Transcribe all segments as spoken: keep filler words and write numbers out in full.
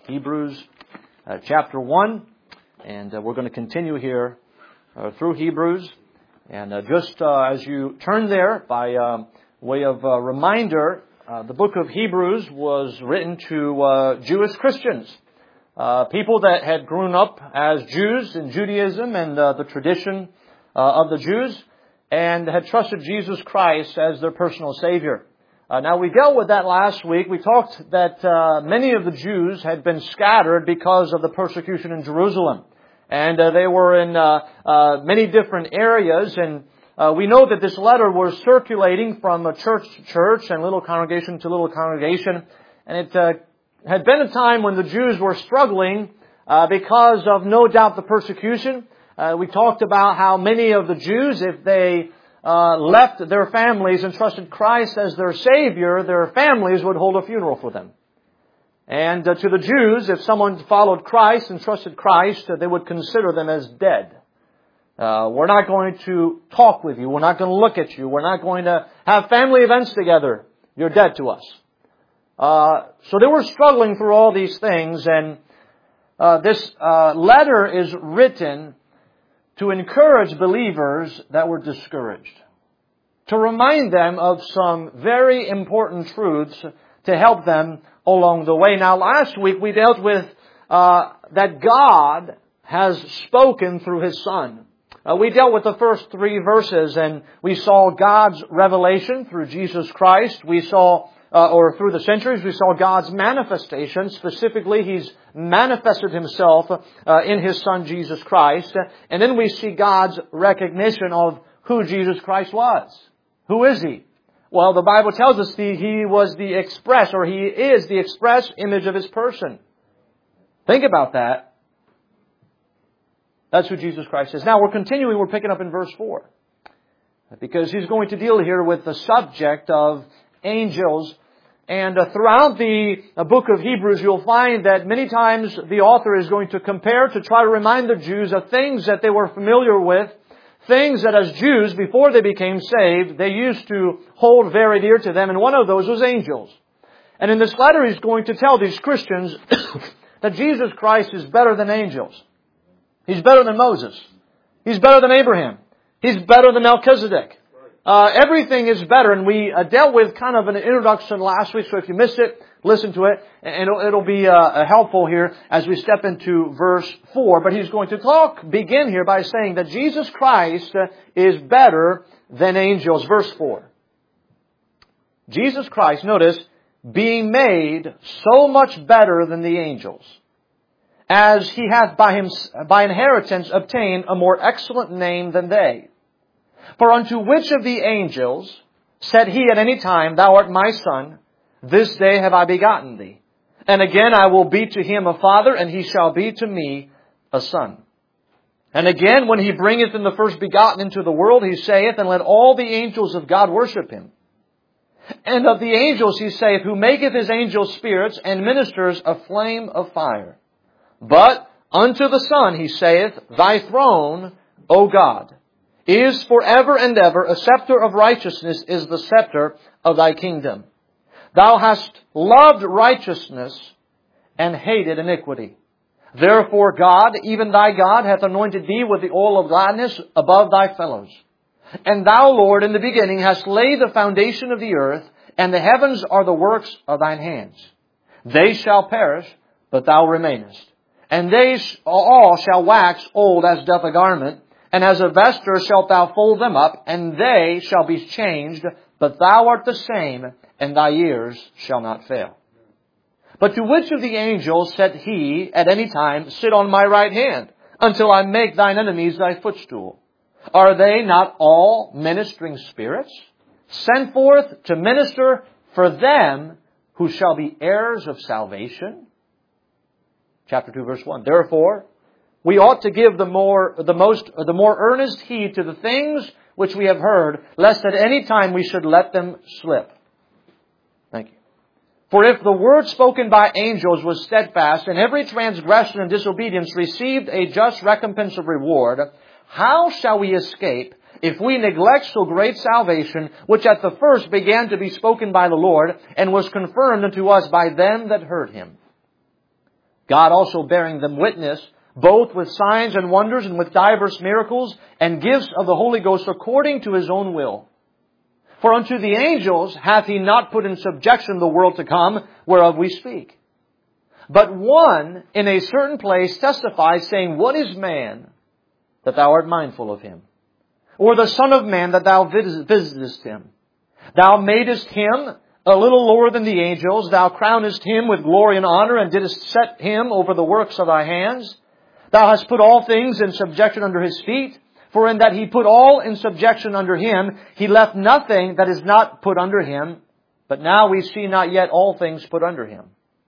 Hebrews uh, chapter one, and uh, we're going to continue here uh, through Hebrews. And uh, just uh, as you turn there, by um, way of uh, reminder, uh, the book of Hebrews was written to uh, Jewish Christians, uh, people that had grown up as Jews in Judaism and uh, the tradition uh, of the Jews, and had trusted Jesus Christ as their personal Savior. Uh, now, we dealt with that last week. We talked that uh, many of the Jews had been scattered because of the persecution in Jerusalem. And uh, they were in uh, uh, many different areas. And uh, we know that this letter was circulating from a church to church and little congregation to little congregation. And it uh, had been a time when the Jews were struggling uh, because of, no doubt, the persecution. Uh, we talked about how many of the Jews, if they Uh, left their families and trusted Christ as their Savior, their families would hold a funeral for them. And uh, to the Jews, if someone followed Christ and trusted Christ, uh, they would consider them as dead. Uh, we're not going to talk with you. We're not going to look at you. We're not going to have family events together. You're dead to us. Uh, so they were struggling through all these things, and uh, this uh, letter is written to encourage believers that were discouraged, to remind them of some very important truths to help them along the way. Now, last week we dealt with uh, that God has spoken through His Son. Uh, we dealt with the first three verses, and we saw God's revelation through Jesus Christ. We saw Uh, or through the centuries, we saw God's manifestation. Specifically, He's manifested Himself uh, in His Son, Jesus Christ. And then we see God's recognition of who Jesus Christ was. Who is He? Well, the Bible tells us the, He was the express, or He is the express image of His person. Think about that. That's who Jesus Christ is. Now, we're continuing, we're picking up in verse four. Because He's going to deal here with the subject of angels. And uh, throughout the uh, book of Hebrews, you'll find that many times the author is going to compare, to try to remind the Jews of things that they were familiar with, things that as Jews, before they became saved, they used to hold very dear to them, and one of those was angels. And in this letter, he's going to tell these Christians that Jesus Christ is better than angels. He's better than Moses. He's better than Abraham. He's better than Melchizedek. Uh, everything is better, and we uh, dealt with kind of an introduction last week, so if you missed it, listen to it, and it'll, it'll be uh, helpful here as we step into verse four. But he's going to talk, begin here by saying that Jesus Christ uh, is better than angels. Verse four. Jesus Christ, notice, being made so much better than the angels, as He hath by him, by inheritance obtained a more excellent name than they. For unto which of the angels said He at any time, Thou art my Son, this day have I begotten thee. And again I will be to him a father, and he shall be to me a son. And again, when He bringeth in the first begotten into the world, He saith, And let all the angels of God worship Him. And of the angels He saith, Who maketh His angels spirits, and ministers a flame of fire. But unto the Son He saith, Thy throne, O God, is forever and ever. A scepter of righteousness is the scepter of Thy kingdom. Thou hast loved righteousness and hated iniquity. Therefore God, even Thy God, hath anointed Thee with the oil of gladness above Thy fellows. And Thou, Lord, in the beginning hast laid the foundation of the earth, and the heavens are the works of Thine hands. They shall perish, but Thou remainest. And they all shall wax old as doth a garment, and as a vesture shalt Thou fold them up, and they shall be changed, but Thou art the same, and Thy years shall not fail. But to which of the angels said He at any time, Sit on my right hand, until I make Thine enemies Thy footstool? Are they not all ministering spirits, sent forth to minister for them who shall be heirs of salvation? Chapter two, verse one. Therefore, we ought to give the more, the most, the more earnest heed to the things which we have heard, lest at any time we should let them slip. Thank you. For if the word spoken by angels was steadfast, and every transgression and disobedience received a just recompense of reward, how shall we escape if we neglect so great salvation, which at the first began to be spoken by the Lord, and was confirmed unto us by them that heard Him? God also bearing them witness, both with signs and wonders and with divers miracles and gifts of the Holy Ghost according to His own will. For unto the angels hath He not put in subjection the world to come, whereof we speak. But one in a certain place testifies, saying, What is man, that Thou art mindful of him? Or the Son of Man, that Thou visitest him? Thou madest him a little lower than the angels. Thou crownest him with glory and honor, and didst set him over the works of Thy hands. Thou hast put all things in subjection under His feet. For in that He put all in subjection under Him, He left nothing that is not put under Him. But now we see not yet all things put under Him.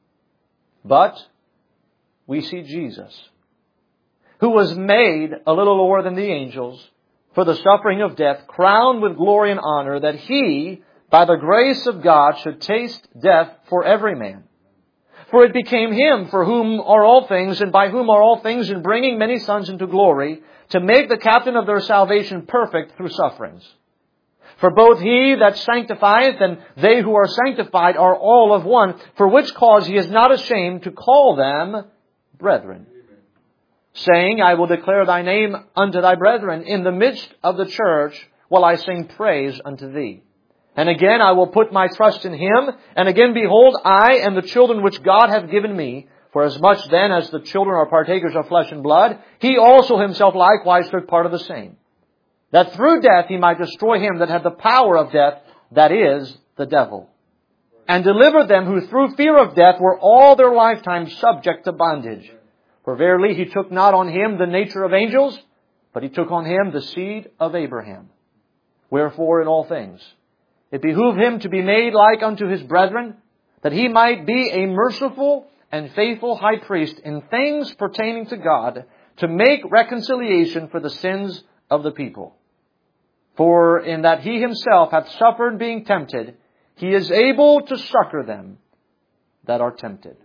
But we see Jesus, who was made a little lower than the angels, for the suffering of death, crowned with glory and honor, that He, by the grace of God, should taste death for every man. For it became Him, for whom are all things, and by whom are all things, in bringing many sons into glory, to make the captain of their salvation perfect through sufferings. For both He that sanctifieth and they who are sanctified are all of one, for which cause He is not ashamed to call them brethren, saying, I will declare Thy name unto Thy brethren. In the midst of the church will I sing praise unto Thee. And again I will put my trust in Him. And again, behold, I and the children which God hath given me. For as much then as the children are partakers of flesh and blood, He also Himself likewise took part of the same, that through death He might destroy him that had the power of death, that is, the devil, and deliver them who through fear of death were all their lifetime subject to bondage. For verily He took not on Him the nature of angels, but He took on Him the seed of Abraham. Wherefore in all things it behooved Him to be made like unto His brethren, that He might be a merciful and faithful high priest in things pertaining to God, to make reconciliation for the sins of the people. For in that He Himself hath suffered being tempted, He is able to succor them that are tempted.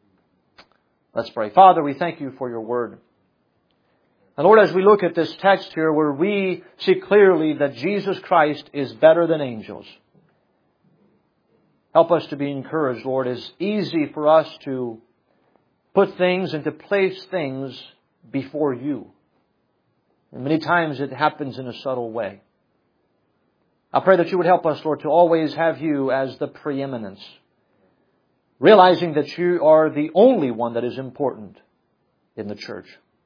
Let's pray. Father, we thank You for Your word. And Lord, as we look at this text here, where we see clearly that Jesus Christ is better than angels, help us to be encouraged, Lord. It's easy for us to put things and to place things before You. And many times it happens in a subtle way. I pray that You would help us, Lord, to always have You as the preeminence, realizing that You are the only one that is important in the church.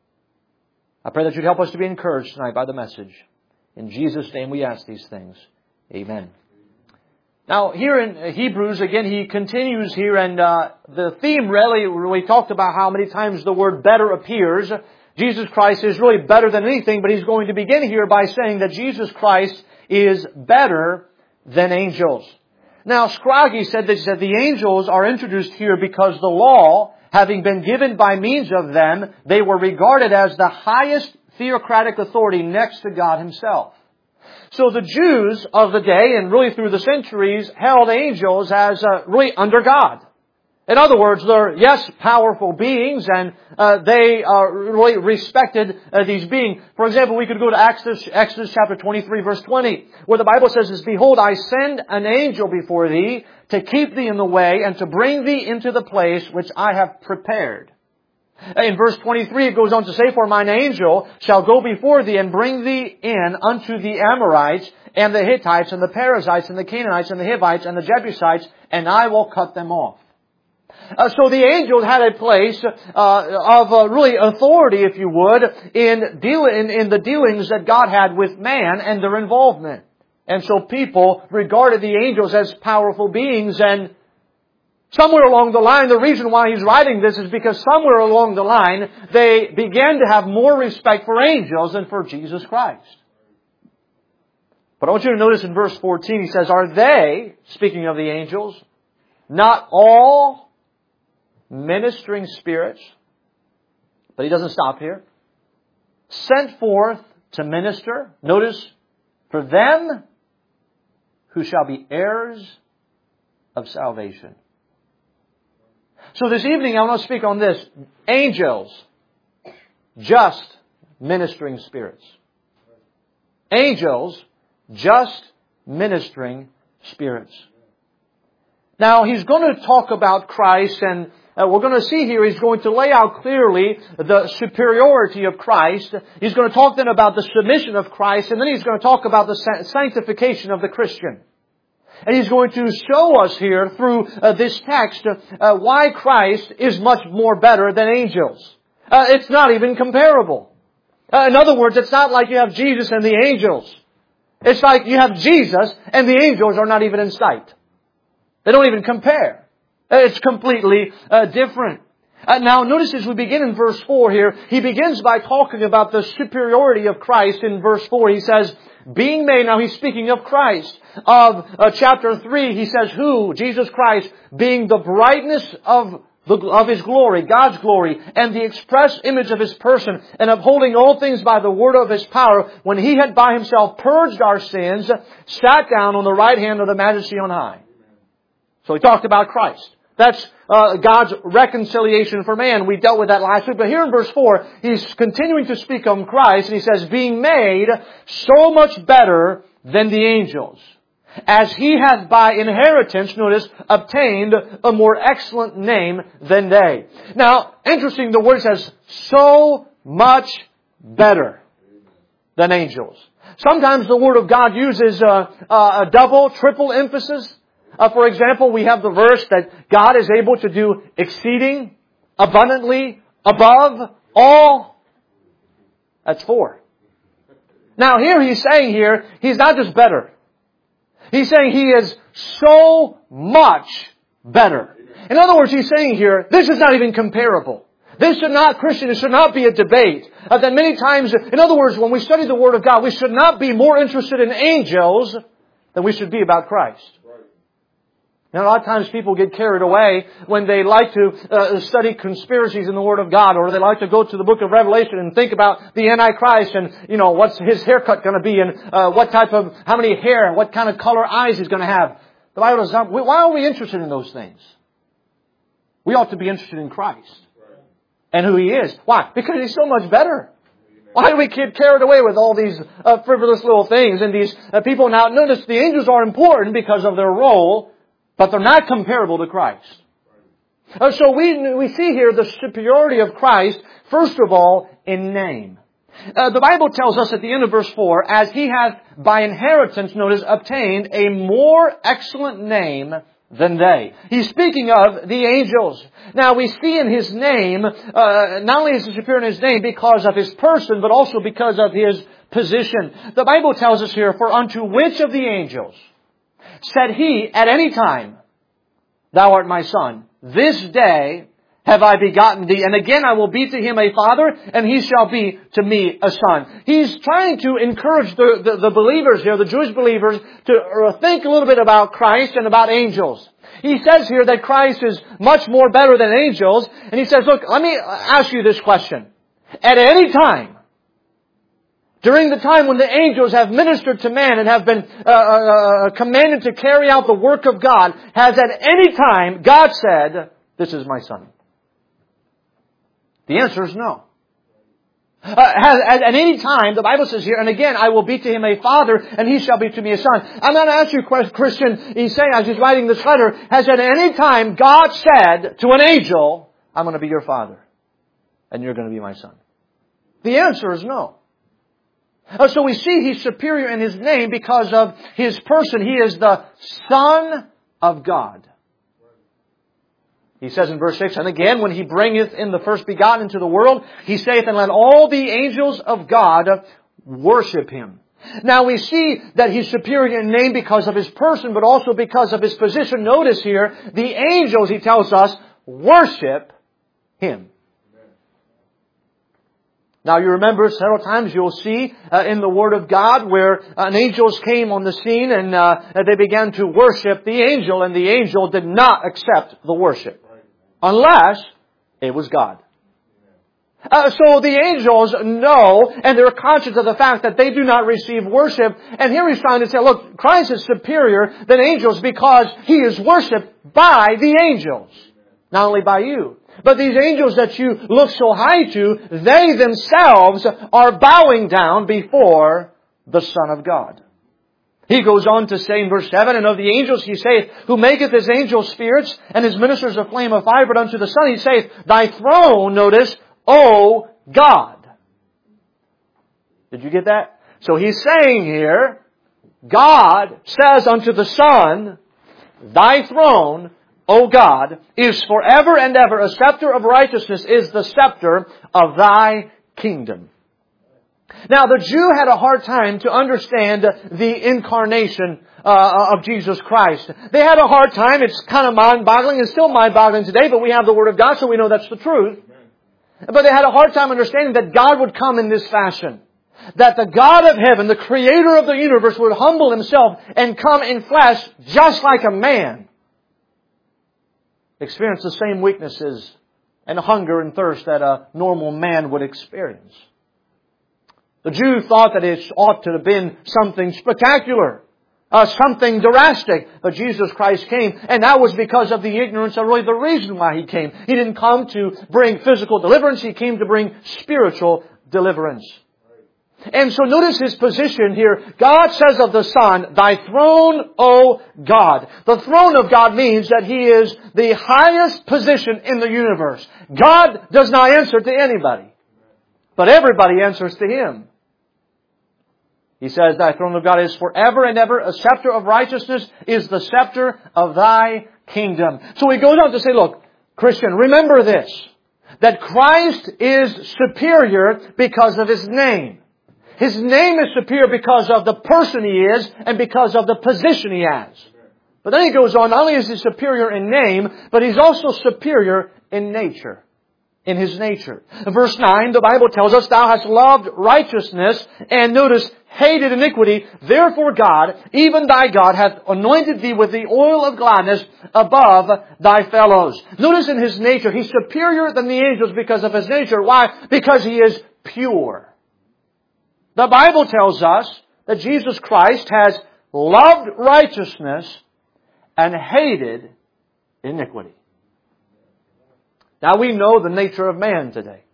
I pray that You'd help us to be encouraged tonight by the message. In Jesus' name we ask these things. Amen. Now, here in Hebrews, again, he continues here, and uh, the theme really, we talked about how many times the word better appears. Jesus Christ is really better than anything, but he's going to begin here by saying that Jesus Christ is better than angels. Now, Scroggie said that, that the angels are introduced here because the law, having been given by means of them, they were regarded as the highest theocratic authority next to God Himself. So the Jews of the day, and really through the centuries, held angels as uh, really under God. In other words, they're, yes, powerful beings, and uh, they uh, really respected uh, these beings. For example, we could go to Exodus, Exodus chapter twenty-three, verse twenty, where the Bible says, Behold, I send an angel before thee to keep thee in the way and to bring thee into the place which I have prepared. In verse twenty-three, it goes on to say, For mine angel shall go before thee and bring thee in unto the Amorites and the Hittites and the Perizzites and the Canaanites and the Hivites and the Jebusites, and I will cut them off. Uh, so the angels had a place uh, of uh, really authority, if you would, in, deal- in, in the dealings that God had with man and their involvement. And so people regarded the angels as powerful beings, and somewhere along the line, the reason why he's writing this is because somewhere along the line, they began to have more respect for angels than for Jesus Christ. But I want you to notice in verse fourteen, he says, Are they, speaking of the angels, not all ministering spirits? But he doesn't stop here. Sent forth to minister, notice, for them who shall be heirs of salvation. So this evening I want to speak on this. Angels, just ministering spirits. Angels, just ministering spirits. Now he's going to talk about Christ, and uh, we're going to see here, he's going to lay out clearly the superiority of Christ. He's going to talk then about the submission of Christ, and then he's going to talk about the sanctification of the Christian. And he's going to show us here through uh, this text uh, why Christ is much more better than angels. Uh, it's not even comparable. Uh, in other words, it's not like you have Jesus and the angels. It's like you have Jesus and the angels are not even in sight. They don't even compare. Uh, it's completely uh, different. Uh, now, notice as we begin in verse four here, he begins by talking about the superiority of Christ. In verse four, he says, being made, now he's speaking of Christ. Of uh, chapter three, he says, who? Jesus Christ, being the brightness of the, of His glory, God's glory, and the express image of His person, and upholding all things by the word of His power, when He had by Himself purged our sins, sat down on the right hand of the Majesty on high. So he talked about Christ. That's uh, God's reconciliation for man. We dealt with that last week. But here in verse four, he's continuing to speak of Christ, and he says, being made so much better than the angels, as He hath by inheritance, notice, obtained a more excellent name than they. Now, interesting, the word says, so much better than angels. Sometimes the Word of God uses a, a double, triple emphasis. Uh, for example, we have the verse that God is able to do exceeding, abundantly, above, all. That's four. Now here he's saying here, He's not just better. He's saying He is so much better. In other words, He's saying here, this is not even comparable. This should not, Christian, it should not be a debate. Uh, that many times, in other words, when we study the Word of God, we should not be more interested in angels than we should be about Christ. Now, a lot of times people get carried away when they like to uh, study conspiracies in the Word of God, or they like to go to the book of Revelation and think about the Antichrist and, you know, what's his haircut going to be and uh, what type of, how many hair, what kind of color eyes he's going to have. The Bible does not, why are we interested in those things? We ought to be interested in Christ and who He is. Why? Because He's so much better. Why do we get carried away with all these uh, frivolous little things and these uh, people? Now, notice the angels are important because of their role, but they're not comparable to Christ. Uh, so we we see here the superiority of Christ, first of all, in name. Uh, the Bible tells us at the end of verse four, as He hath by inheritance, notice, obtained a more excellent name than they. He's speaking of the angels. Now we see in His name, uh, not only is He superior in His name because of His person, but also because of His position. The Bible tells us here, for unto which of the angels said He at any time, Thou art my Son, this day have I begotten thee, and again I will be to him a father, and he shall be to me a son. He's trying to encourage the, the, the believers here, the Jewish believers, to think a little bit about Christ and about angels. He says here that Christ is much more better than angels, and he says, look, let me ask you this question. At any time, during the time when the angels have ministered to man and have been uh, uh, commanded to carry out the work of God, has at any time God said, this is my Son? The answer is no. Uh, has, at, at any time, the Bible says here, and again, I will be to him a father, and he shall be to me a son. I'm not asking you, Christian, he's saying as he's writing this letter, has at any time God said to an angel, I'm going to be your father, and you're going to be my son? The answer is no. Uh, so we see He's superior in His name because of His person. He is the Son of God. He says in verse six, and again, when He bringeth in the first begotten into the world, He saith, and let all the angels of God worship Him. Now we see that He's superior in name because of His person, but also because of His position. Notice here, the angels, He tells us, worship Him. Now you remember several times you'll see uh, in the Word of God where uh, an angels came on the scene and uh, they began to worship the angel, and the angel did not accept the worship unless it was God. Uh, so the angels know, and they're conscious of the fact that they do not receive worship. And here He's trying to say, look, Christ is superior than angels because He is worshipped by the angels. Not only by you, but these angels that you look so high to, they themselves are bowing down before the Son of God. He goes on to say in verse seven, and of the angels he saith, who maketh his angels spirits, and his ministers a flame of fire, but unto the Son he saith, Thy throne, notice, O God. Did you get that? So he's saying here, God says unto the Son, Thy throne, O God, is forever and ever. A scepter of righteousness is the scepter of Thy kingdom. Now, the Jew had a hard time to understand the incarnation uh, of Jesus Christ. They had a hard time. It's kind of mind-boggling. It's still mind-boggling today, but we have the Word of God, so we know that's the truth. But they had a hard time understanding that God would come in this fashion. That the God of heaven, the Creator of the universe, would humble Himself and come in flesh just like a man. Experience the same weaknesses and hunger and thirst that a normal man would experience. The Jew thought that it ought to have been something spectacular, uh, something drastic. But Jesus Christ came, and that was because of the ignorance of really the reason why He came. He didn't come to bring physical deliverance. He came to bring spiritual deliverance. And so notice His position here. God says of the Son, Thy throne, O God. The throne of God means that He is the highest position in the universe. God does not answer to anybody, but everybody answers to Him. He says, Thy throne of God is forever and ever. A scepter of righteousness is the scepter of Thy kingdom. So He goes on to say, look, Christian, remember this, that Christ is superior because of His name. His name is superior because of the person He is and because of the position He has. But then He goes on, not only is He superior in name, but He's also superior in nature. In His nature. Verse nine, the Bible tells us, Thou hast loved righteousness, and notice, hated iniquity. Therefore God, even Thy God, hath anointed Thee with the oil of gladness above Thy fellows. Notice in His nature, He's superior than the angels because of His nature. Why? Because He is pure. The Bible tells us that Jesus Christ has loved righteousness and hated iniquity. Now we know the nature of man today.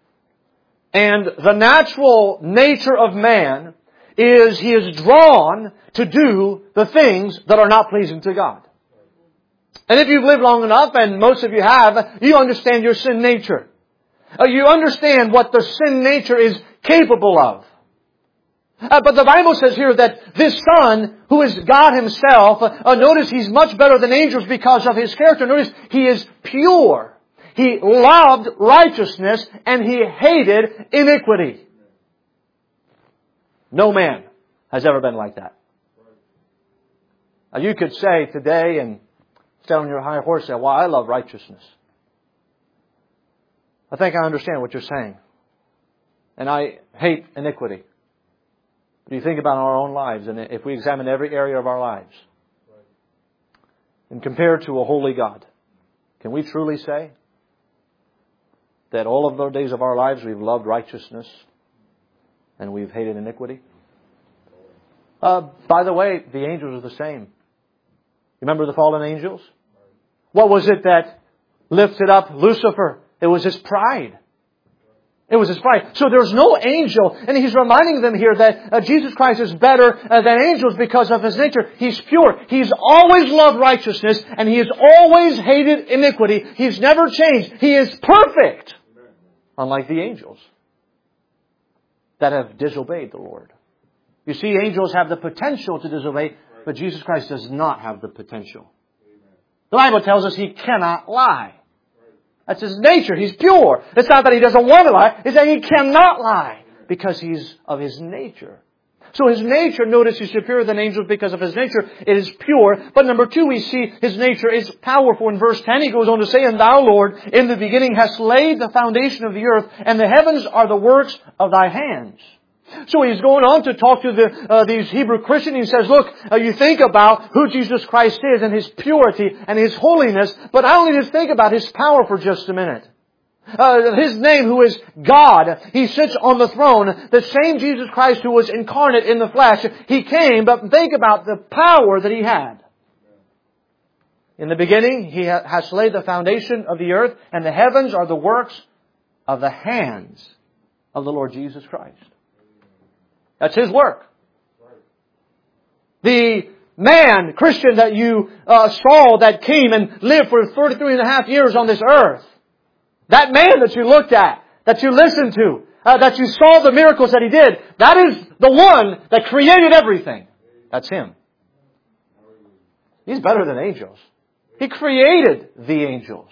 And the natural nature of man is he is drawn to do the things that are not pleasing to God. And if you've lived long enough, and most of you have, you understand your sin nature. Uh, you understand what the sin nature is capable of. Uh, but the Bible says here that this Son, who is God Himself, uh, notice He's much better than angels because of His character. Notice He is pure. He loved righteousness and He hated iniquity. No man has ever been like that. Now you could say today and stand on your high horse and say, well, I love righteousness. I think I understand what you're saying. And I hate iniquity. But you think about our own lives, and if we examine every area of our lives and compare to a holy God, can we truly say that all of the days of our lives we've loved righteousness and we've hated iniquity? Uh, by the way, the angels are the same. Remember the fallen angels? What was it that lifted up Lucifer? It was his pride. It was his pride. So there's no angel, and He's reminding them here that uh, Jesus Christ is better uh, than angels because of His nature. He's pure. He's always loved righteousness, and He has always hated iniquity. He's never changed. He is perfect. Unlike the angels that have disobeyed the Lord. You see, angels have the potential to disobey, but Jesus Christ does not have the potential. The Bible tells us He cannot lie. That's His nature. He's pure. It's not that He doesn't want to lie. It's that He cannot lie because He's of His nature. So His nature, notice He's superior than angels because of His nature. It is pure. But number two, we see His nature is powerful. In verse ten, He goes on to say, And Thou, Lord, in the beginning hast laid the foundation of the earth, and the heavens are the works of Thy hands. So He's going on to talk to the, uh, these Hebrew Christians. He says, look, uh, you think about who Jesus Christ is and His purity and His holiness, but I only just think about His power for just a minute. Uh, His name, who is God, He sits on the throne. The same Jesus Christ who was incarnate in the flesh, He came, but think about the power that He had. In the beginning, He ha- has laid the foundation of the earth, and the heavens are the works of the hands of the Lord Jesus Christ. That's His work. The man, Christian, that you uh, saw that came and lived for thirty-three and a half years on this earth. That man that you looked at, that you listened to, uh, that you saw the miracles that he did, that is the one that created everything. That's Him. He's better than angels. He created the angels.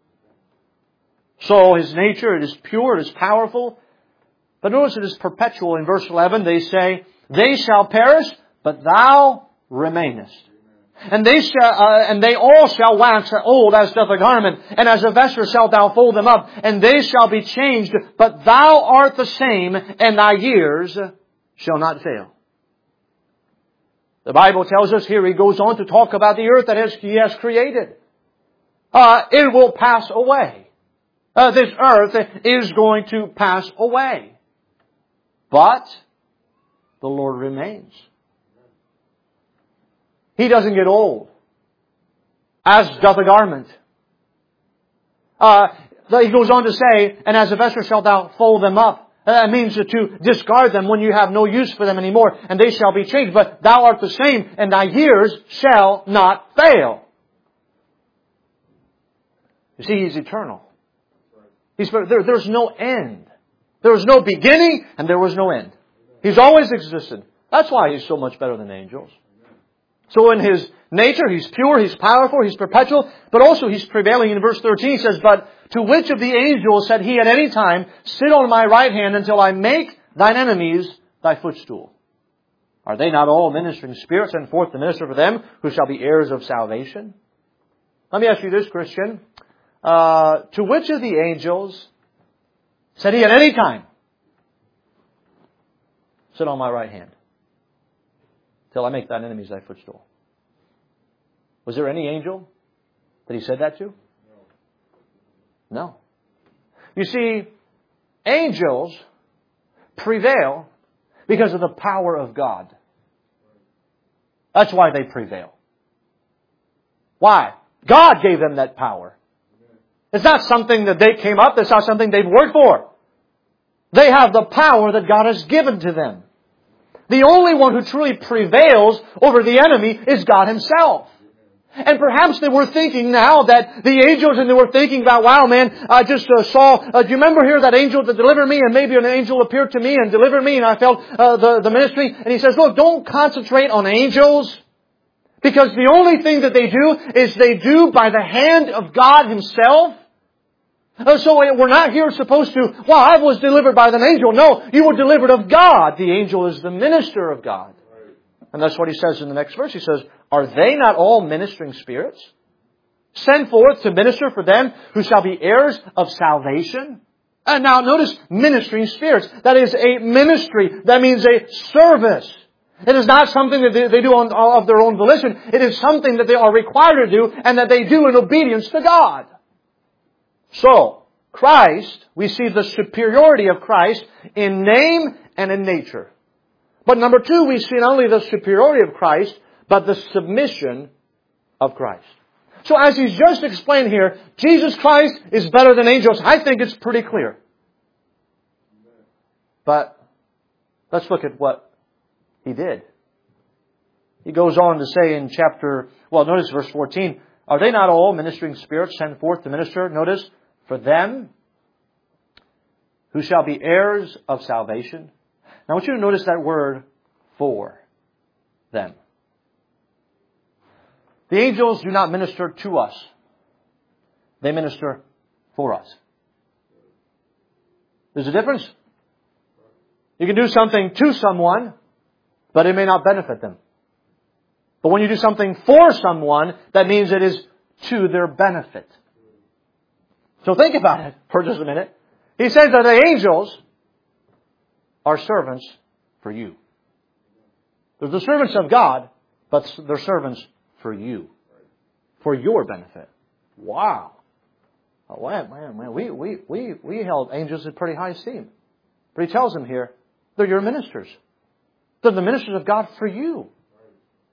So His nature, it is pure, it is powerful. But notice it is perpetual. In verse eleven, they say, they shall perish, but Thou remainest. And they shall, uh, and they all shall wax old as doth a garment, and as a vesture shalt Thou fold them up, and they shall be changed, but Thou art the same, and Thy years shall not fail. The Bible tells us here, He goes on to talk about the earth that has, He has created. Uh, it will pass away. Uh, this earth is going to pass away. But the Lord remains. He doesn't get old, as doth a garment. Uh, he goes on to say, and as a vesture shalt Thou fold them up. That means to discard them when you have no use for them anymore, and they shall be changed. But Thou art the same, and Thy years shall not fail. You see, He's eternal. He's, there, there's no end. There was no beginning, and there was no end. He's always existed. That's why He's so much better than angels. So in His nature, He's pure, He's powerful, He's perpetual, but also He's prevailing. In verse thirteen He says, but to which of the angels said He at any time, sit on my right hand until I make thine enemies thy footstool? Are they not all ministering spirits, and forth to minister for them who shall be heirs of salvation? Let me ask you this, Christian. Uh, to which of the angels said He at any time, sit on my right hand till I make thine enemies thy footstool? Was there any angel that He said that to? No. You see, angels prevail because of the power of God. That's why they prevail. Why? God gave them that power. It's not something that they came up. It's not something they've worked for. They have the power that God has given to them. The only one who truly prevails over the enemy is God Himself. And perhaps they were thinking now that the angels, and they were thinking about, wow, man, I just uh, saw, uh, do you remember here that angel that delivered me? And maybe an angel appeared to me and delivered me, and I felt uh, the, the ministry. And he says, look, don't concentrate on angels, because the only thing that they do is they do by the hand of God Himself. Uh, so we're not here supposed to, well, I was delivered by an angel. No, you were delivered of God. The angel is the minister of God. And that's what he says in the next verse. He says, are they not all ministering spirits? Send forth to minister for them who shall be heirs of salvation. And now notice, ministering spirits. That is a ministry. That means a service. It is not something that they, they do on, of their own volition. It is something that they are required to do, and that they do in obedience to God. So, Christ, we see the superiority of Christ in name and in nature. But number two, we see not only the superiority of Christ, but the submission of Christ. So as He's just explained here, Jesus Christ is better than angels. I think it's pretty clear. But let's look at what He did. He goes on to say in chapter, well, notice verse fourteen, are they not all ministering spirits sent forth to minister? Notice, for them who shall be heirs of salvation. Now I want you to notice that word, for them. The angels do not minister to us. They minister for us. There's a difference. You can do something to someone, but it may not benefit them. But when you do something for someone, that means it is to their benefit. So think about it for just a minute. He says that the angels are servants for you. They're the servants of God, but they're servants for you. For your benefit. Wow. Oh, man, man, man. We, we, we, we held angels in pretty high esteem. But He tells them here, they're your ministers. They're the ministers of God for you.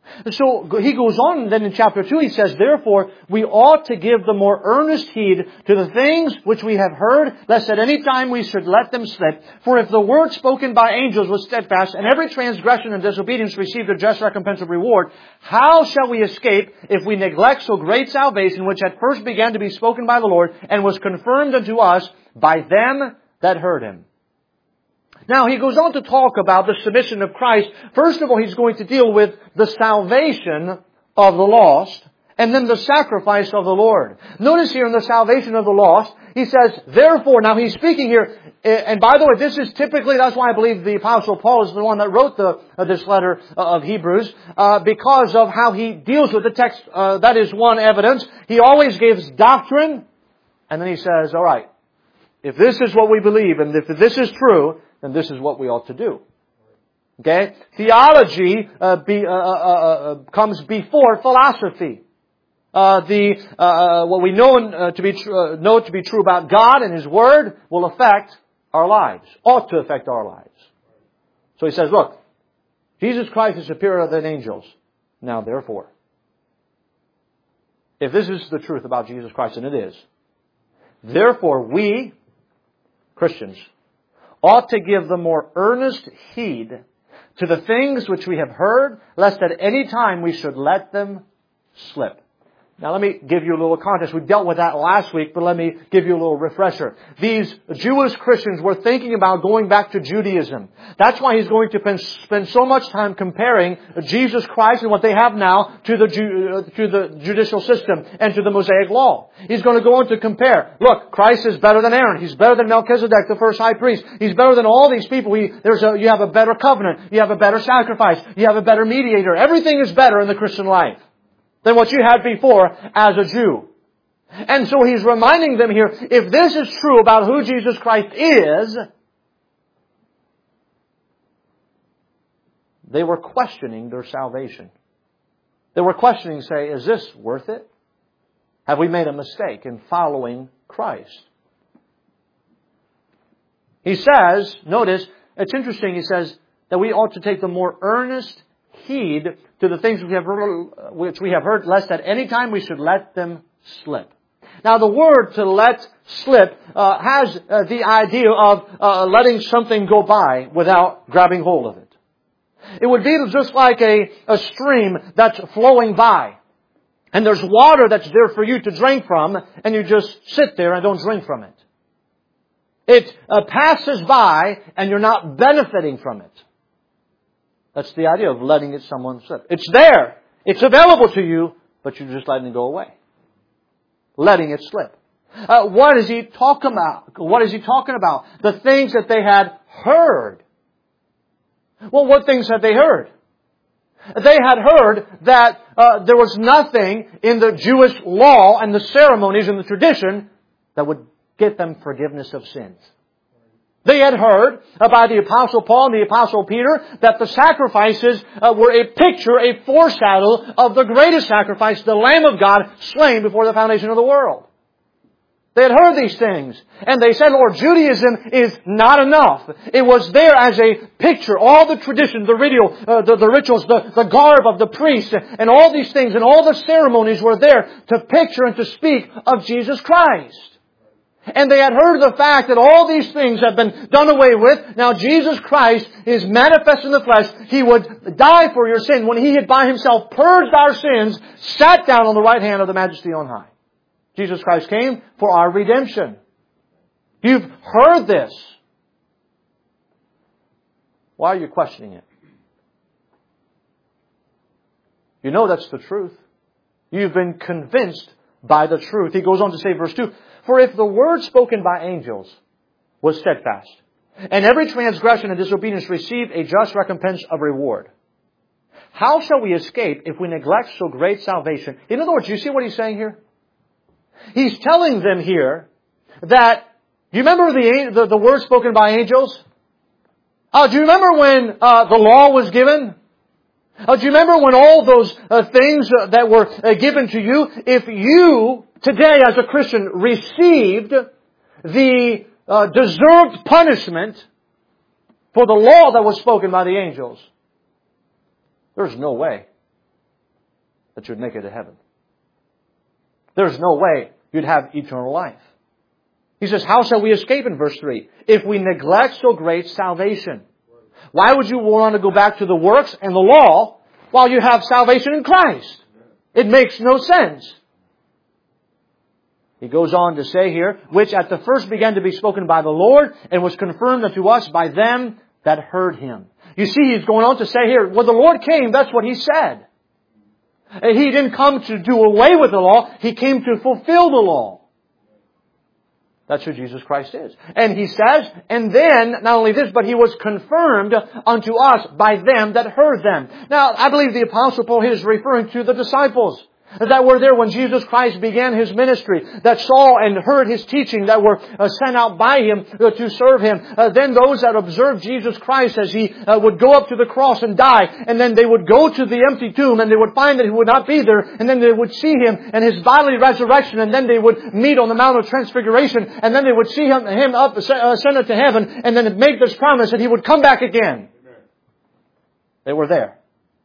So he goes on then in chapter two, he says, therefore, we ought to give the more earnest heed to the things which we have heard, lest at any time we should let them slip. For if the word spoken by angels was steadfast, and every transgression and disobedience received a just recompense of reward, how shall we escape if we neglect so great salvation, which at first began to be spoken by the Lord, and was confirmed unto us by them that heard Him? Now, he goes on to talk about the submission of Christ. First of all, he's going to deal with the salvation of the lost, and then the sacrifice of the Lord. Notice here in the salvation of the lost, he says, therefore, now he's speaking here, and by the way, this is typically, that's why I believe the Apostle Paul is the one that wrote the, uh, this letter of Hebrews, uh, because of how he deals with the text. Uh, that is one evidence. He always gives doctrine, and then he says, all right, if this is what we believe, and if this is true, then this is what we ought to do. Okay? Theology uh, be, uh, uh, uh, comes before philosophy. Uh, the uh, what we know uh, to be tr- uh, know to be true about God and His Word will affect our lives. Ought to affect our lives. So he says, look, Jesus Christ is superior than angels. Now, therefore, if this is the truth about Jesus Christ, and it is, therefore we, Christians, ought to give the more earnest heed to the things which we have heard, lest at any time we should let them slip. Now let me give you a little context. We dealt with that last week, but let me give you a little refresher. These Jewish Christians were thinking about going back to Judaism. That's why he's going to spend so much time comparing Jesus Christ and what they have now to the, to the judicial system and to the Mosaic Law. He's going to go on to compare. Look, Christ is better than Aaron. He's better than Melchizedek, the first high priest. He's better than all these people. He, there's a, you have a better covenant. You have a better sacrifice. You have a better mediator. Everything is better in the Christian life than what you had before as a Jew. And so he's reminding them here, if this is true about who Jesus Christ is, they were questioning their salvation. They were questioning, say, is this worth it? Have we made a mistake in following Christ? He says, notice, it's interesting, he says that we ought to take the more earnest heed to the things we have heard, which we have heard, lest at any time we should let them slip. Now, the word to let slip uh, has uh, the idea of uh, letting something go by without grabbing hold of it. It would be just like a, a stream that's flowing by, and there's water that's there for you to drink from, and you just sit there and don't drink from it. It uh, passes by, and you're not benefiting from it. That's the idea of letting it someone slip. It's there. It's available to you, but you're just letting it go away. Letting it slip. Uh, what is he talking about? What is he talking about? The things that they had heard. Well, what things had they heard? They had heard that uh, there was nothing in the Jewish law and the ceremonies and the tradition that would get them forgiveness of sins. They had heard by the Apostle Paul and the Apostle Peter that the sacrifices uh, were a picture, a foreshadow of the greatest sacrifice, the Lamb of God slain before the foundation of the world. They had heard these things. And they said, Lord, Judaism is not enough. It was there as a picture. All the traditions, the, ritual, uh, the, the rituals, the, the garb of the priests, and all these things, and all the ceremonies were there to picture and to speak of Jesus Christ. And they had heard of the fact that all these things have been done away with. Now Jesus Christ is manifest in the flesh. He would die for your sin when He had by Himself purged our sins, sat down on the right hand of the Majesty on high. Jesus Christ came for our redemption. You've heard this. Why are you questioning it? You know that's the truth. You've been convinced by the truth. He goes on to say, verse two, for if the word spoken by angels was steadfast, and every transgression and disobedience received a just recompense of reward, how shall we escape if we neglect so great salvation? In other words, you see what he's saying here? He's telling them here that, do you remember the, the, the word spoken by angels? Uh, do you remember when uh, the law was given? Uh, do you remember when all those uh, things uh, that were uh, given to you, if you today as a Christian received the uh, deserved punishment for the law that was spoken by the angels, there's no way that you'd make it to heaven. There's no way you'd have eternal life. He says, how shall we escape in verse three? If we neglect so great salvation. Why would you want to go back to the works and the law while you have salvation in Christ? It makes no sense. He goes on to say here, which at the first began to be spoken by the Lord and was confirmed unto us by them that heard Him. You see, he's going on to say here, when the Lord came, that's what He said. He didn't come to do away with the law. He came to fulfill the law. That's who Jesus Christ is. And He says, and then, not only this, but He was confirmed unto us by them that heard them. Now, I believe the Apostle Paul is referring to the disciples that were there when Jesus Christ began His ministry, that saw and heard His teaching, that were uh, sent out by Him uh, to serve Him. Uh, then those that observed Jesus Christ as He uh, would go up to the cross and die, and then they would go to the empty tomb and they would find that He would not be there, and then they would see Him and His bodily resurrection, and then they would meet on the Mount of Transfiguration, and then they would see Him, him up, uh, ascended to heaven, and then make this promise that He would come back again. Amen. They were there.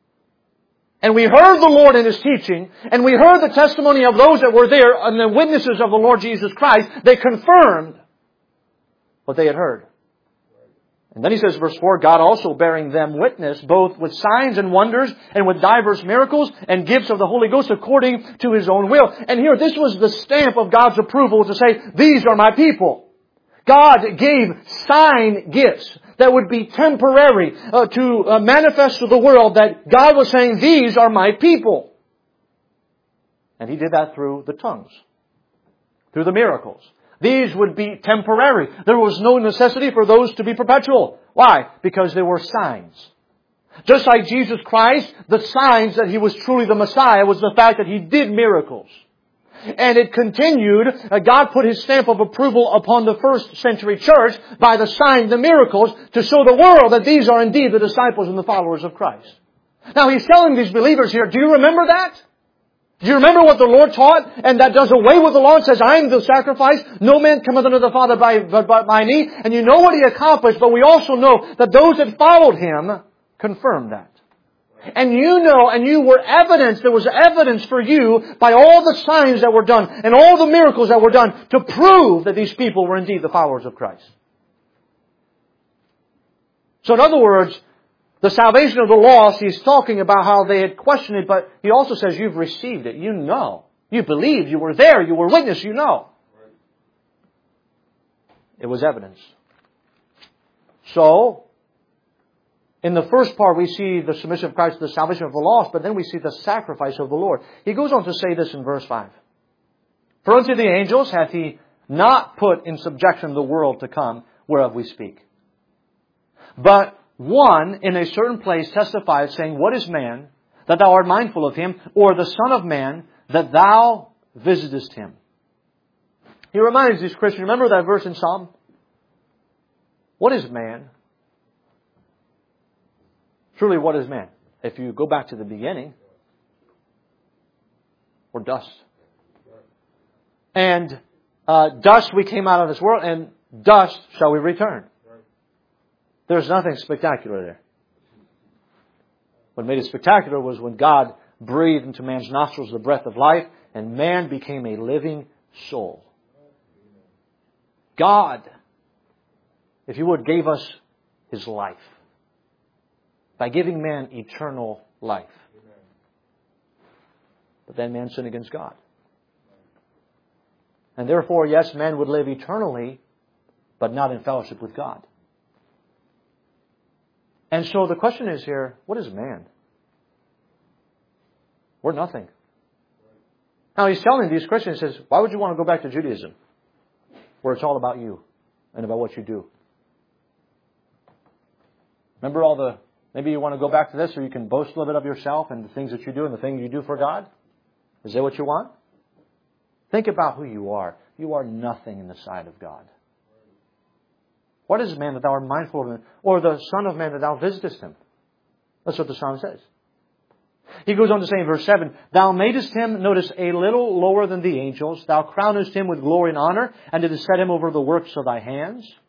And we heard the Lord in His teaching, and we heard the testimony of those that were there, and the witnesses of the Lord Jesus Christ. They confirmed what they had heard. And then He says, verse four, God also bearing them witness, both with signs and wonders, and with divers miracles, and gifts of the Holy Ghost according to His own will. And here, this was the stamp of God's approval to say, these are my people. God gave sign gifts that would be temporary uh, to uh, manifest to the world that God was saying, these are my people. And He did that through the tongues, through the miracles. These would be temporary. There was no necessity for those to be perpetual. Why? Because they were signs. Just like Jesus Christ, the signs that He was truly the Messiah was the fact that He did miracles. And it continued, uh, God put His stamp of approval upon the first century church by the signs, the miracles, to show the world that these are indeed the disciples and the followers of Christ. Now He's telling these believers here, do you remember that? Do you remember what the Lord taught? And that does away with the law and says, I am the sacrifice. No man cometh unto the Father by, but by, by me. And you know what He accomplished, but we also know that those that followed Him confirmed that. And you know, and you were evidence, there was evidence for you by all the signs that were done and all the miracles that were done to prove that these people were indeed the followers of Christ. So in other words, the salvation of the lost, He's talking about how they had questioned it, but He also says you've received it. You know. You believed. You were there. You were witness. You know. It was evidence. So, in the first part, we see the submission of Christ to the salvation of the lost, but then we see the sacrifice of the Lord. He goes on to say this in verse five. For unto the angels hath He not put in subjection the world to come, whereof we speak. But one in a certain place testifieth, saying, what is man, that thou art mindful of him, or the Son of Man, that thou visitest him? He reminds these Christians, remember that verse in Psalm? What is man? Truly, what is man? If you go back to the beginning, we're dust. And uh, dust we came out of this world, and dust shall we return. There's nothing spectacular there. What made it spectacular was when God breathed into man's nostrils the breath of life, and man became a living soul. God, if you would, gave us His life by giving man eternal life. But then man sinned against God. And therefore, yes, man would live eternally, but not in fellowship with God. And so the question is here, what is man? We're nothing. Now He's telling these Christians, He says, why would you want to go back to Judaism, where it's all about you and about what you do? Remember all the, maybe you want to go back to this, or you can boast a little bit of yourself and the things that you do and the things you do for God? Is that what you want? Think about who you are. You are nothing in the sight of God. What is man that thou art mindful of him? Or the Son of Man that thou visitest him? That's what the Psalm says. He goes on to say in verse seven, thou madest him, notice, a little lower than the angels. Thou crownest him with glory and honor, and didst set him over the works of thy hands.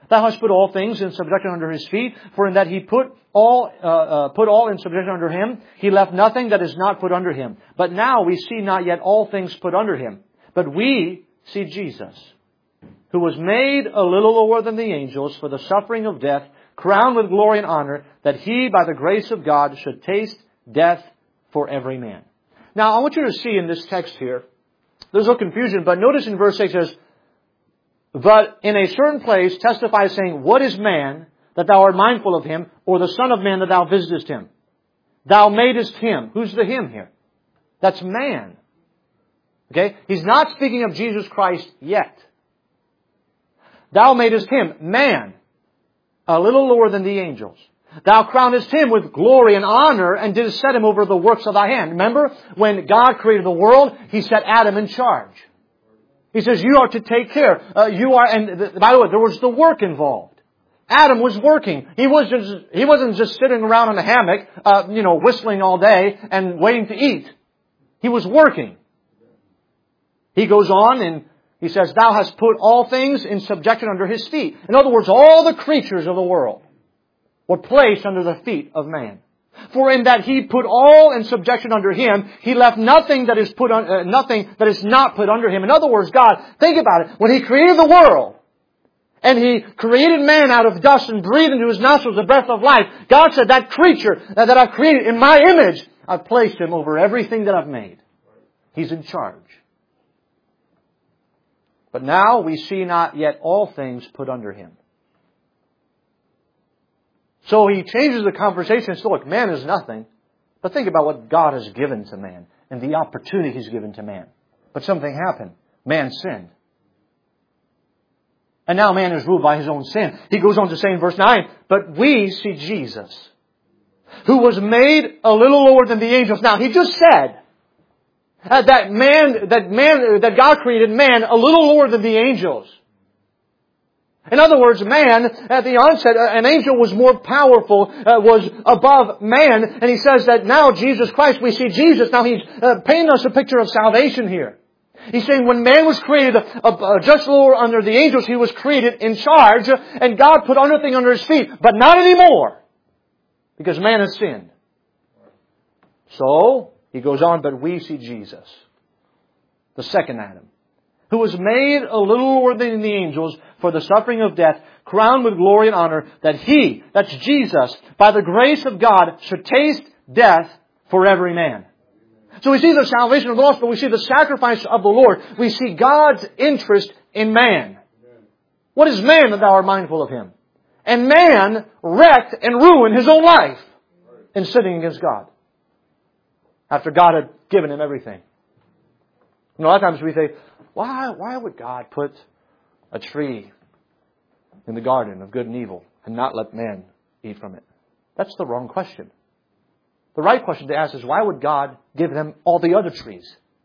Thou hast put all things in subjection under His feet, for in that He put all, uh, uh, put all in subjection under Him, He left nothing that is not put under Him. But now we see not yet all things put under Him. But we see Jesus, who was made a little lower than the angels for the suffering of death, crowned with glory and honor, that He, by the grace of God, should taste death for every man. Now, I want you to see in this text here, there's no confusion, but notice in verse six it says, but in a certain place testifies saying, what is man that thou art mindful of him, or the son of man that thou visitest him? Thou madest him. Who's the him here? That's man. Okay? He's not speaking of Jesus Christ yet. Thou madest him, man, a little lower than the angels. Thou crownest him with glory and honor, and didst set him over the works of thy hand. Remember, when God created the world, He set Adam in charge. He says, you are to take care. Uh, you are, and th- by the way, there was the work involved. Adam was working. He wasn't just, he wasn't just sitting around in a hammock, uh, you know, whistling all day and waiting to eat. He was working. He goes on and He says, thou hast put all things in subjection under His feet. In other words, all the creatures of the world were placed under the feet of man. For in that He put all in subjection under Him, He left nothing that is put on, uh, nothing that is not put under Him. In other words, God, think about it. When He created the world, and He created man out of dust and breathed into his nostrils the breath of life, God said, that creature that I've created in my image, I've placed him over everything that I've made. He's in charge. But now we see not yet all things put under Him. So He changes the conversation. So look, man is nothing. But think about what God has given to man and the opportunity He's given to man. But something happened. Man sinned. And now man is ruled by his own sin. He goes on to say in verse nine, but we see Jesus, who was made a little lower than the angels. Now, He just said uh, that man, that man, that God created man a little lower than the angels. In other words, man, at the onset, an angel was more powerful, uh, was above man. And He says that now Jesus Christ, we see Jesus. Now He's uh, painting us a picture of salvation here. He's saying when man was created uh, uh, just lower under the angels, he was created in charge. And God put everything under His feet. But not anymore. Because man has sinned. So, He goes on, but we see Jesus, the second Adam, who was made a little lower than the angels for the suffering of death, crowned with glory and honor, that He, that's Jesus, by the grace of God, should taste death for every man. So we see the salvation of the lost, but we see the sacrifice of the Lord. We see God's interest in man. What is man that thou art mindful of him? And man wrecked and ruined his own life in sinning against God, after God had given him everything. You know, a lot of times we say, why, why would God put a tree in the garden of good and evil and not let man eat from it? That's the wrong question. The right question to ask is, why would God give them all the other trees?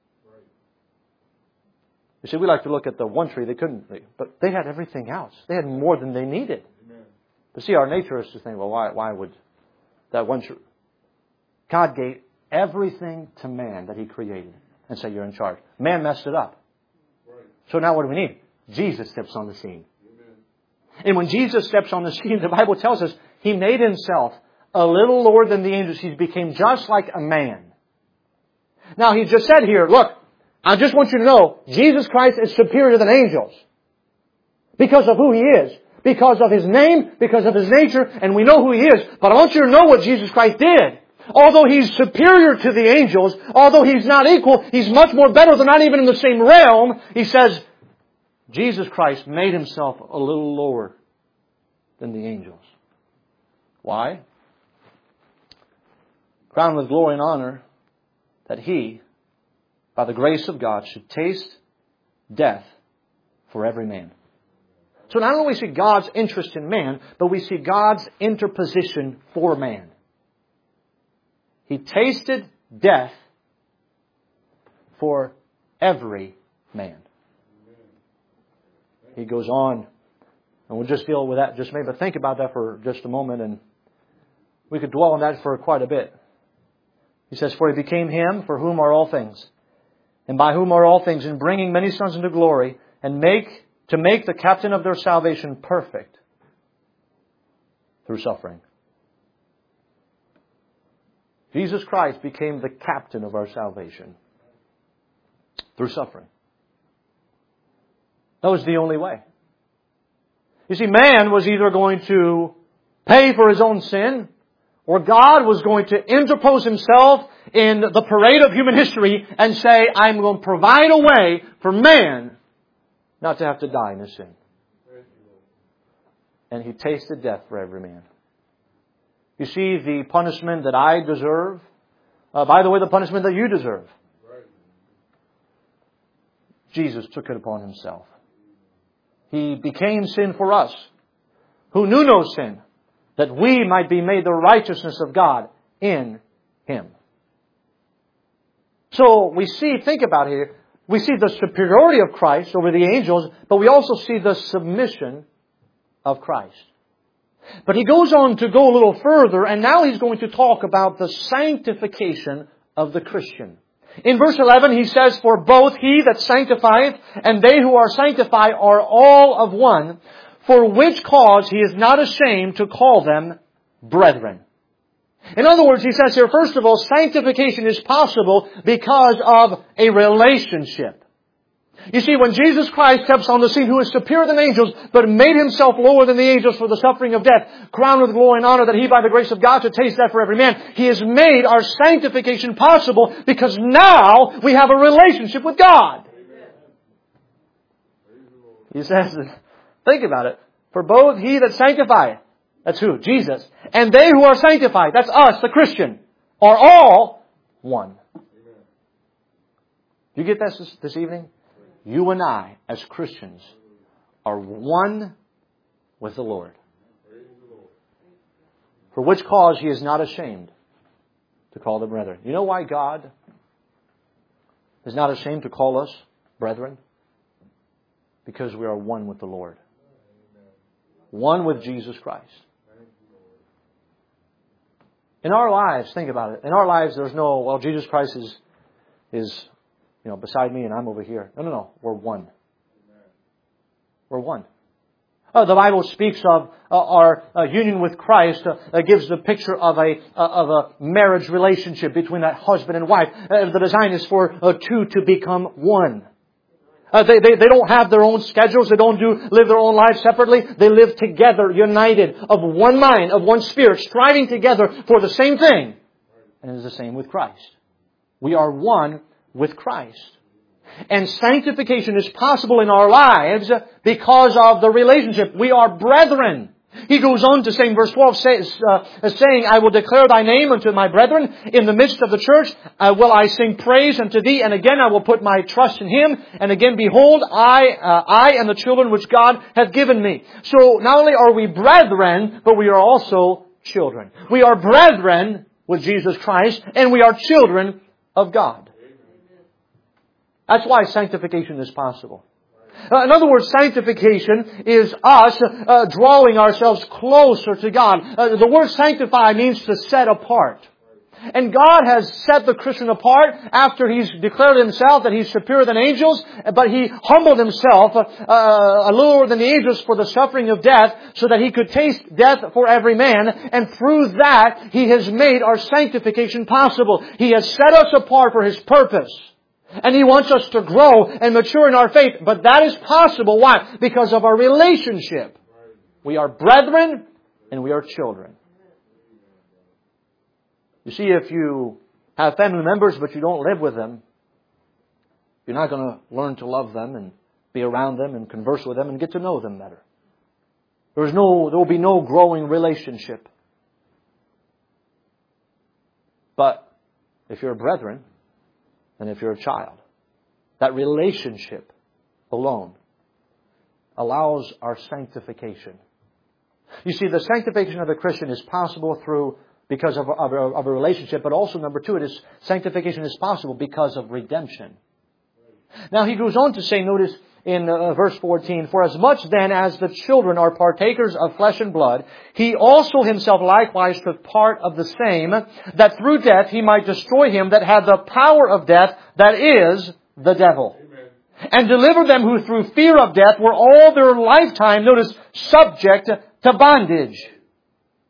You see, we like to look at the one tree they couldn't, but they had everything else. They had more than they needed. Amen. But see, our nature is to think, well, why, why would that one tree? God gave everything to man that He created and said, you're in charge. Man messed it up. Right. So now what do we need? Jesus steps on the scene. Amen. And when Jesus steps on the scene, the Bible tells us He made Himself a little lower than the angels. He became just like a man. Now, He just said here, look, I just want you to know, Jesus Christ is superior than angels. Because of who He is. Because of His name, because of His nature, and we know who He is. But I want you to know what Jesus Christ did. Although He's superior to the angels, although He's not equal, He's much more better. They're not even in the same realm. He says, Jesus Christ made Himself a little lower than the angels. Why? Crowned with glory and honor, that He, by the grace of God, should taste death for every man. So not only see God's interest in man, but we see God's interposition for man. He tasted death for every man. He goes on, and we'll just deal with that, just maybe think about that for just a moment, and we could dwell on that for quite a bit. He says, for He became Him for whom are all things, and by whom are all things, in bringing many sons into glory, and make to make the captain of their salvation perfect through suffering. Jesus Christ became the captain of our salvation through suffering. That was the only way. You see, man was either going to pay for his own sin, or God was going to interpose Himself in the parade of human history and say, I'm going to provide a way for man not to have to die in his sin. And He tasted death for every man. You see, the punishment that I deserve, uh, by the way, the punishment that you deserve, Jesus took it upon Himself. He became sin for us, who knew no sin, that we might be made the righteousness of God in Him. So we see, think about it here, we see the superiority of Christ over the angels, but we also see the submission of Christ. But he goes on to go a little further, and now he's going to talk about the sanctification of the Christian. In verse eleven, he says, For both He that sanctifieth and they who are sanctified are all of one, for which cause He is not ashamed to call them brethren. In other words, he says here, first of all, sanctification is possible because of a relationship. You see, when Jesus Christ steps on the scene, who is superior than angels, but made Himself lower than the angels for the suffering of death, crowned with glory and honor, that He by the grace of God should taste death for every man, He has made our sanctification possible because now we have a relationship with God. He says, think about it, for both He that sanctifieth, that's who? Jesus. And they who are sanctified, that's us, the Christian, are all one. You get this this evening? You and I, as Christians, are one with the Lord. For which cause He is not ashamed to call them brethren. You know why God is not ashamed to call us brethren? Because we are one with the Lord. One with Jesus Christ. In our lives, think about it. In our lives, there's no, well, Jesus Christ is, is, you know, beside me and I'm over here. No, no, no. We're one. We're one. Uh, the Bible speaks of uh, our uh, union with Christ. Uh, uh, gives the picture of a uh, of a marriage relationship between that husband and wife. Uh, the design is for uh, two to become one. Uh, they, they they don't have their own schedules. They don't do live their own lives separately. They live together, united, of one mind, of one spirit, striving together for the same thing. And it is the same with Christ. We are one with Christ. And sanctification is possible in our lives because of the relationship. We are brethren. He goes on to say in verse twelve, says, uh, saying, I will declare Thy name unto my brethren. In the midst of the church uh, will I sing praise unto Thee. And again I will put my trust in Him. And again, behold, I, uh, I and the children which God hath given me. So not only are we brethren, but we are also children. We are brethren with Jesus Christ, and we are children of God. That's why sanctification is possible. Uh, in other words, sanctification is us uh, drawing ourselves closer to God. Uh, the word sanctify means to set apart. And God has set the Christian apart after He's declared Himself that He's superior than angels, but He humbled Himself uh, uh, lower than the angels for the suffering of death so that He could taste death for every man. And through that, He has made our sanctification possible. He has set us apart for His purpose. And He wants us to grow and mature in our faith. But that is possible. Why? Because of our relationship. We are brethren and we are children. You see, if you have family members but you don't live with them, you're not going to learn to love them and be around them and converse with them and get to know them better. There's no, there will be no growing relationship. But if you're a brethren, and if you're a child, that relationship alone allows our sanctification. You see, the sanctification of the Christian is possible through because of, of, of a relationship, but also, number two, it is sanctification is possible because of redemption. Now, he goes on to say, notice in uh, verse fourteen, For as much then as the children are partakers of flesh and blood, He also Himself likewise took part of the same, that through death He might destroy him that had the power of death, that is, the devil. Amen. And deliver them who through fear of death were all their lifetime, notice, subject to bondage.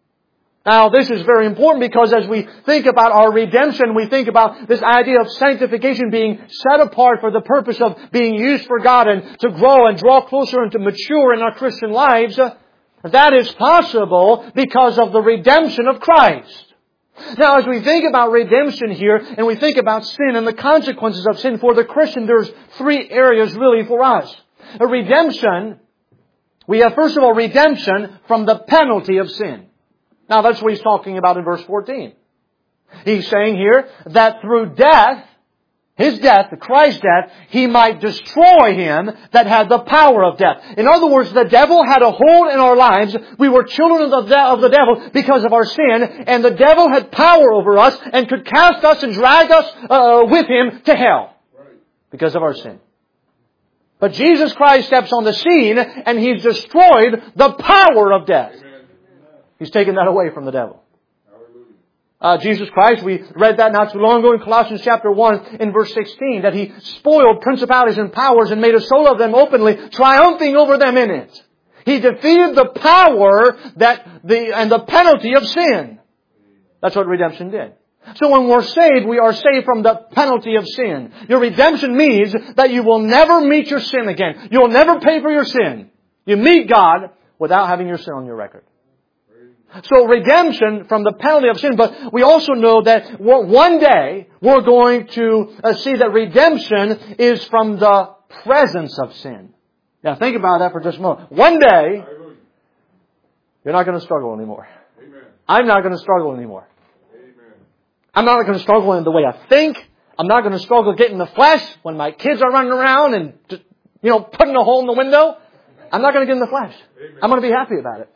Now, this is very important because as we think about our redemption, we think about this idea of sanctification being set apart for the purpose of being used for God and to grow and draw closer and to mature in our Christian lives. That is possible because of the redemption of Christ. Now, as we think about redemption here and we think about sin and the consequences of sin for the Christian, there's three areas really for us. A redemption, we have first of all redemption from the penalty of sin. Now, that's what he's talking about in verse fourteen. He's saying here that through death, His death, the Christ's death, He might destroy him that had the power of death. In other words, the devil had a hold in our lives. We were children of the, of the devil because of our sin, and the devil had power over us and could cast us and drag us uh, with him to hell because of our sin. But Jesus Christ steps on the scene and He's destroyed the power of death. He's taken that away from the devil. Uh, Jesus Christ, we read that not too long ago in Colossians chapter one in verse sixteen, that He spoiled principalities and powers and made a show of them openly, triumphing over them in it. He defeated the power that the and the penalty of sin. That's what redemption did. So when we're saved, we are saved from the penalty of sin. Your redemption means that you will never meet your sin again. You'll never pay for your sin. You meet God without having your sin on your record. So redemption from the penalty of sin, but we also know that one day we're going to see that redemption is from the presence of sin. Now think about that for just a moment. One day, you're not going to struggle anymore. I'm not going to struggle anymore. I'm not going to struggle in the way I think. I'm not going to struggle getting the flesh when my kids are running around and, just, you know, putting a hole in the window. I'm not going to get in the flesh. I'm going to be happy about it.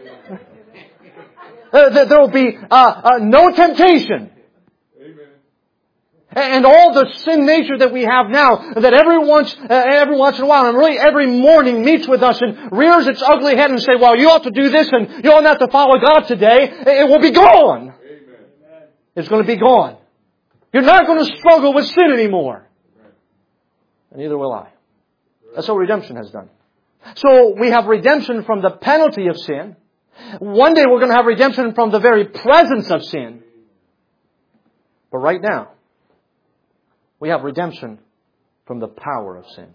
There will be uh, uh, no temptation. Amen. And all the sin nature that we have now, that every once, uh, every once in a while, and really every morning meets with us and rears its ugly head and say, well, you ought to do this and you ought not to follow God today. It will be gone. Amen. It's going to be gone. You're not going to struggle with sin anymore. And neither will I. That's what redemption has done. So we have redemption from the penalty of sin. One day we're going to have redemption from the very presence of sin. But right now, we have redemption from the power of sin.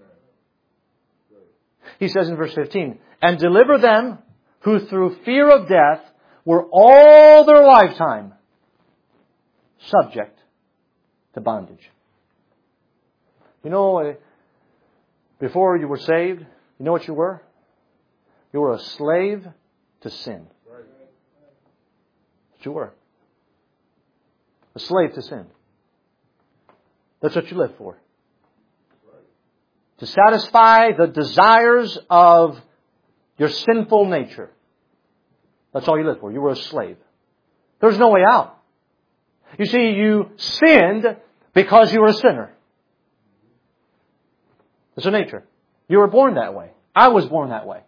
He says in verse fifteen, and deliver them who through fear of death were all their lifetime subject to bondage. You know, before you were saved, you know what you were? You were a slave to sin. That's what you were. A slave to sin. That's what you lived for. To satisfy the desires of your sinful nature. That's all you lived for. You were a slave. There's no way out. You see, you sinned because you were a sinner. It's a nature. You were born that way. I was born that way.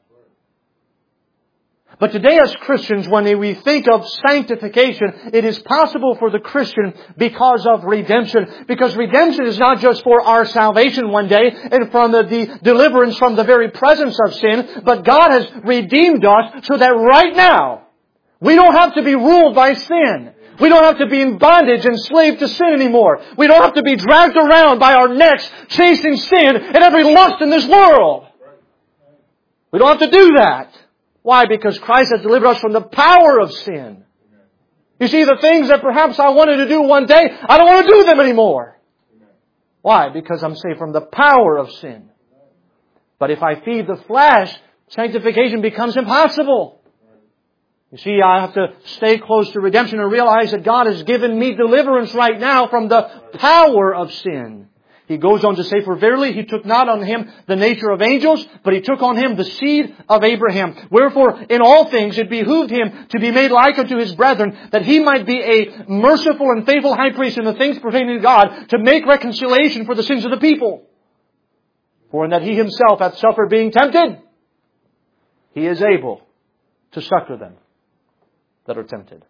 But today as Christians, when we think of sanctification, it is possible for the Christian because of redemption. Because redemption is not just for our salvation one day and from the, the deliverance from the very presence of sin, but God has redeemed us so that right now, we don't have to be ruled by sin. We don't have to be in bondage and slave to sin anymore. We don't have to be dragged around by our necks chasing sin and every lust in this world. We don't have to do that. Why? Because Christ has delivered us from the power of sin. You see, the things that perhaps I wanted to do one day, I don't want to do them anymore. Why? Because I'm saved from the power of sin. But if I feed the flesh, sanctification becomes impossible. You see, I have to stay close to redemption and realize that God has given me deliverance right now from the power of sin. He goes on to say, for verily He took not on Him the nature of angels, but He took on Him the seed of Abraham. Wherefore, in all things it behooved Him to be made like unto His brethren, that He might be a merciful and faithful high priest in the things pertaining to God, to make reconciliation for the sins of the people. For in that He Himself hath suffered being tempted, He is able to succor them that are tempted.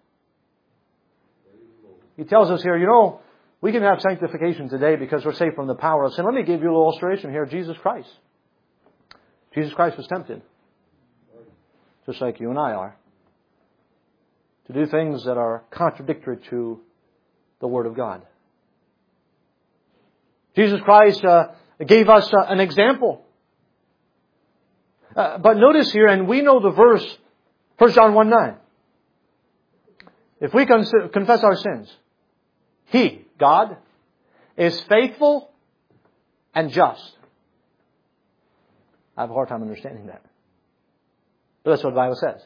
He tells us here, you know, we can have sanctification today because we're saved from the power of sin. Let me give you a little illustration here. Jesus Christ. Jesus Christ was tempted. Just like you and I are. to do things that are contradictory to the Word of God. Jesus Christ uh, gave us uh, an example. Uh, but notice here, and we know the verse, First John one nine. If we con- confess our sins, He, God, is faithful and just. I have a hard time understanding that. But that's what the Bible says.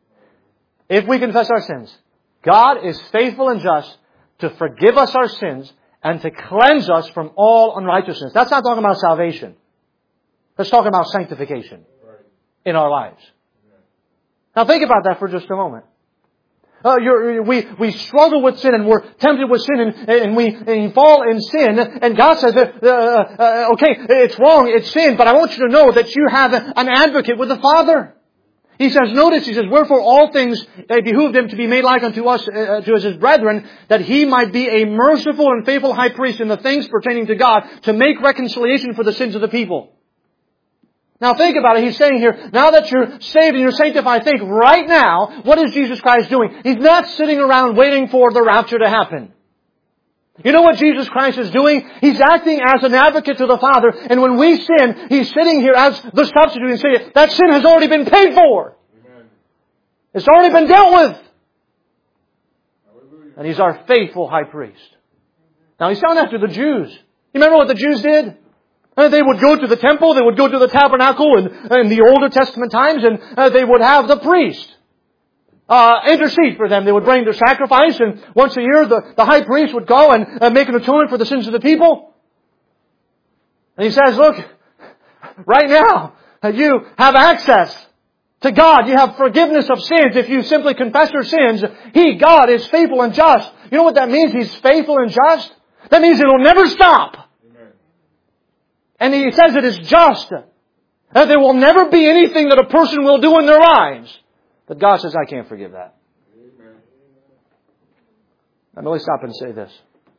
If we confess our sins, God is faithful and just to forgive us our sins and to cleanse us from all unrighteousness. That's not talking about salvation. That's talking about sanctification in our lives. Now think about that for just a moment. Uh, you're, we, we struggle with sin and we're tempted with sin and, and we and fall in sin. And God says, uh, uh, okay, it's wrong, it's sin, but I want you to know that you have an advocate with the Father. He says, notice, he says, wherefore all things uh, behooved Him to be made like unto us, uh, to us His brethren, that He might be a merciful and faithful high priest in the things pertaining to God, to make reconciliation for the sins of the people. Now think about it. He's saying here, now that you're saved and you're sanctified, think right now, what is Jesus Christ doing? He's not sitting around waiting for the rapture to happen. You know what Jesus Christ is doing? He's acting as an advocate to the Father. And when we sin, He's sitting here as the substitute and saying, that sin has already been paid for. Amen. It's already been dealt with. Hallelujah. And He's our faithful high priest. Now He's telling that to the Jews. You remember what the Jews did? They would go to the temple, they would go to the tabernacle in, in the Older Testament times, and uh, they would have the priest uh, intercede for them. They would bring their sacrifice, and once a year the, the high priest would go and uh, make an atonement for the sins of the people. And he says, look, right now uh, you have access to God. You have forgiveness of sins. If you simply confess your sins, He, God, is faithful and just. You know what that means? He's faithful and just? That means it'll never stop. And He says it is just. That there will never be anything that a person will do in their lives that God says, I can't forgive that. Amen. Now, let me stop and say this.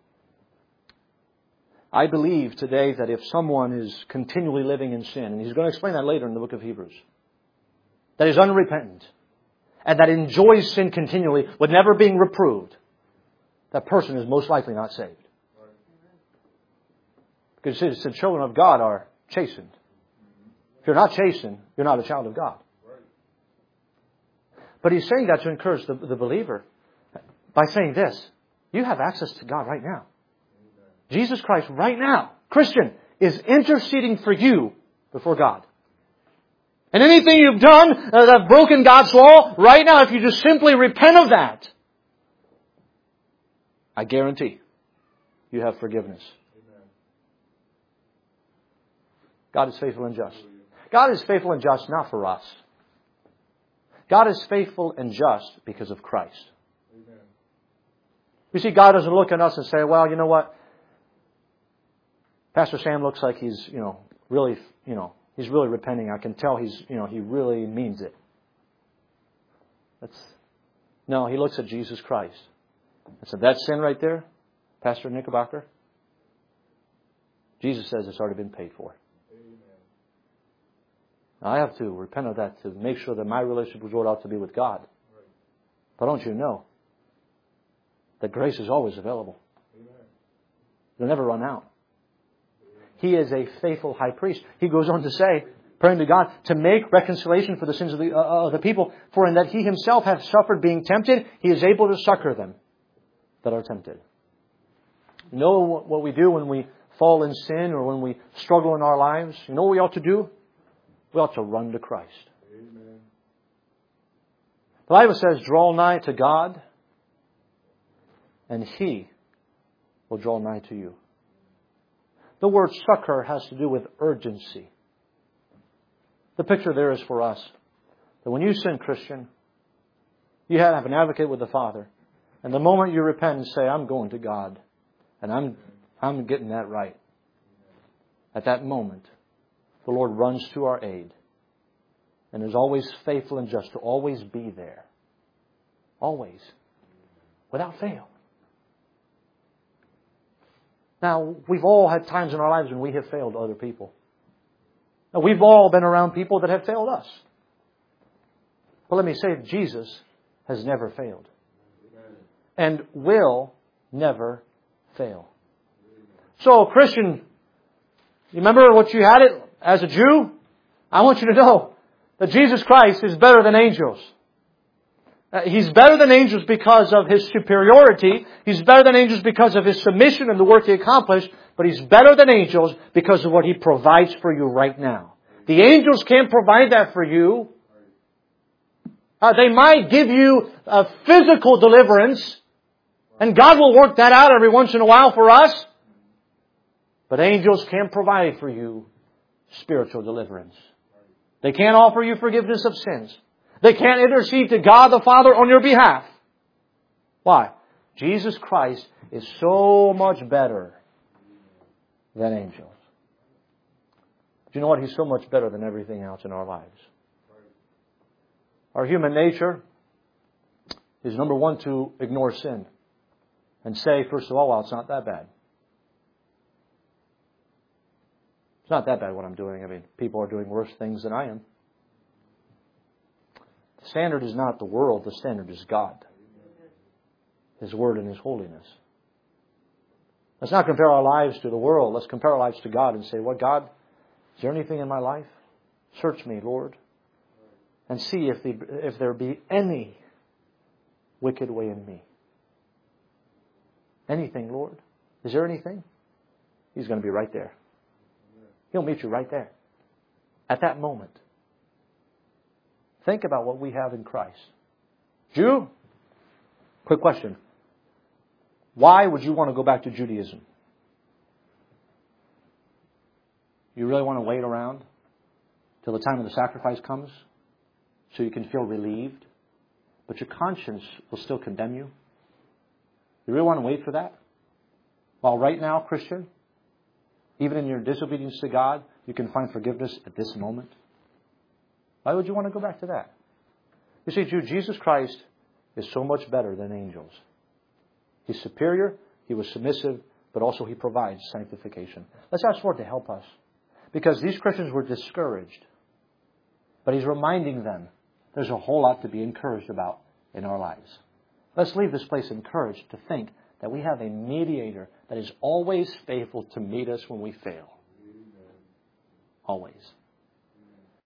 I believe today that if someone is continually living in sin, and he's going to explain that later in the book of Hebrews, that is unrepentant, and that enjoys sin continually with never being reproved, that person is most likely not saved. Because it says the children of God are chastened. If you're not chastened, you're not a child of God. But He's saying that to encourage the, the believer by saying this. You have access to God right now. Jesus Christ right now, Christian, is interceding for you before God. And anything you've done uh, that have broken God's law, right now, if you just simply repent of that, I guarantee you have forgiveness. God is faithful and just. God is faithful and just not for us. God is faithful and just because of Christ. Amen. You see, God doesn't look at us and say, well, you know what? Pastor Sam looks like he's, you know, really, you know, he's really repenting. I can tell he's, you know, he really means it. That's, no, He looks at Jesus Christ and said, that sin right there, Pastor Knickerbocker, Jesus says it's already been paid for. Now, I have to repent of that to make sure that my relationship with God ought to be with God. But don't you know that grace is always available? It'll never run out. He is a faithful high priest. He goes on to say, praying to God, to make reconciliation for the sins of the, uh, of the people. For in that He Himself hath suffered being tempted, He is able to succor them that are tempted. You know what we do when we fall in sin or when we struggle in our lives? You know what we ought to do? We ought to run to Christ. Amen. The Bible says, draw nigh to God, and He will draw nigh to you. The word succor has to do with urgency. The picture there is for us that when you sin, Christian, you have an advocate with the Father. And the moment you repent and say, I'm going to God, and I'm, I'm getting that right, at that moment, the Lord runs to our aid and is always faithful and just to always be there. Always. Without fail. Now, we've all had times in our lives when we have failed other people. Now, we've all been around people that have failed us. But let me say, Jesus has never failed. and will never fail. So, Christian, you remember what you had it as a Jew? I want you to know that Jesus Christ is better than angels. Uh, he's better than angels because of His superiority. He's better than angels because of His submission and the work He accomplished. But He's better than angels because of what He provides for you right now. The angels can't provide that for you. Uh, they might give you a physical deliverance. And God will work that out every once in a while for us. But angels can't provide for you spiritual deliverance. They can't offer you forgiveness of sins. They can't intercede to God the Father on your behalf. Why? Jesus Christ is so much better than angels. Do you know what? He's so much better than everything else in our lives. Our human nature is, number one, to ignore sin and say, first of all, well, it's not that bad. It's not that bad what I'm doing. I mean, people are doing worse things than I am. The standard is not the world. The standard is God. His Word and His holiness. Let's not compare our lives to the world. Let's compare our lives to God and say, what, God, is there anything in my life? Search me, Lord, and see if, the, if there be any wicked way in me. Anything, Lord? Is there anything? He's going to be right there. He'll meet you right there. At that moment. Think about what we have in Christ. Jew? Quick question. Why would you want to go back to Judaism? You really want to wait around till the time of the sacrifice comes so you can feel relieved, but your conscience will still condemn you? You really want to wait for that? While right now, Christian, even in your disobedience to God, you can find forgiveness at this moment? Why would you want to go back to that? You see, Jude, Jesus Christ is so much better than angels. He's superior, He was submissive, but also He provides sanctification. Let's ask Lord to help us. Because these Christians were discouraged. But He's reminding them there's a whole lot to be encouraged about in our lives. Let's leave this place encouraged to think that we have a mediator that is always faithful to meet us when we fail. Always.